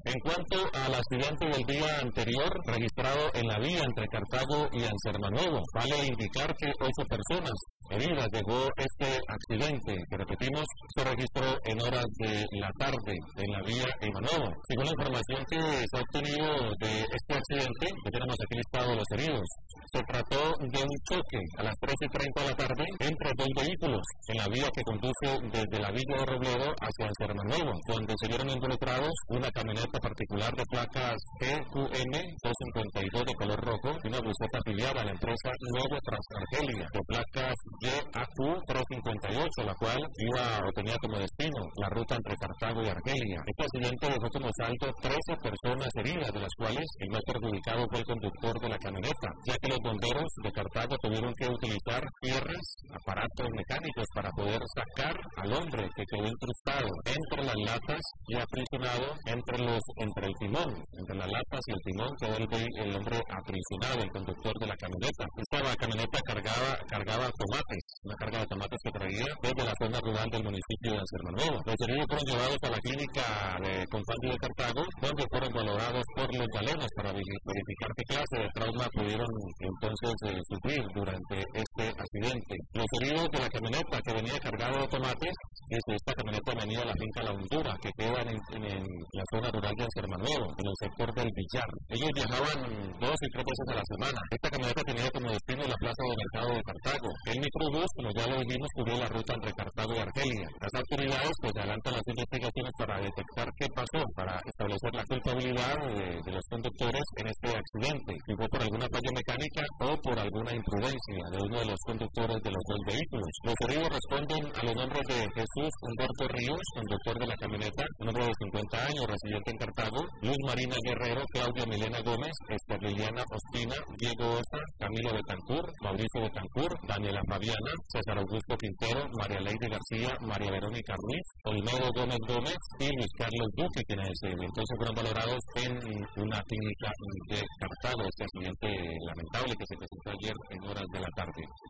En cuanto al accidente del día anterior, registrado en la vía entre Cartago y Ansermanuevo, vale indicar que 8 personas heridas. Llegó este accidente, que repetimos, se registró en horas de la tarde en la vía Imanova. Según la información que se ha obtenido de este accidente, que tenemos aquí listado los heridos, se trató de un choque a las 3:30 de la tarde entre dos vehículos en la vía que conduce desde la Villa de Robledo hacia Ansermanuevo, donde se vieron involucrados una camioneta particular de placas GQM 252 de color rojo y una buseta afiliada a la empresa Nuevo Transargelia de placas YAQ 358, la cual iba o tenía como destino la ruta entre Cartago y Argelia. Este accidente dejó como saldo 13 personas heridas, de las cuales el más perjudicado fue el conductor de la camioneta, ya que los bomberos de Cartago tuvieron que utilizar fierros, aparatos mecánicos para poder sacar al hombre que quedó incrustado entre las latas y aprisionado entre el timón, entre las latas y el timón quedó el hombre aprisionado, el conductor de la camioneta. Esta camioneta cargaba tomates, una carga de tomates que traía desde la zona rural del municipio de Ansermanuevo. Los heridos fueron llevados a la clínica de Confandi de Cartago, donde fueron valorados por los galenos para verificar qué clase de trauma pudieron entonces sufrir durante este accidente. Los heridos de la camioneta que venía cargada de tomates, esta camioneta venía a la finca La Hondura, que queda en la zona rural de Ansermanuevo, en el sector del Villar. Ellos viajaban 2 y 3 veces a la semana. Esta camioneta tenía como destino la plaza de mercado de Cartago. El microbús, como ya lo vimos, cubrió la ruta entre Cartago y Argelia. Las autoridades pues adelantan las investigaciones para detectar qué pasó, para establecer la culpabilidad de los conductores en este accidente, si fue por alguna falla mecánica o por alguna imprudencia de uno de los conductores de los dos vehículos. Los heridos responden a los nombres de Jesús Humberto Ríos, conductor de la camioneta, un hombre de 50 años, residente en Cartago, Luz Marina Guerrero, Claudia Milena Gómez, Esther Liliana Ospina, Diego Osa, Camilo Betancur, Mauricio Betancur, Daniela Fabiana, César Augusto Quintero, María Leyde García, María Verónica Ruiz, Olmedo Gómez Gómez y Luis Carlos Duque, quienes entonces fueron valorados en una clínica de Cartago. Este accidente lamentable que se presentó ayer en horas de la tarde.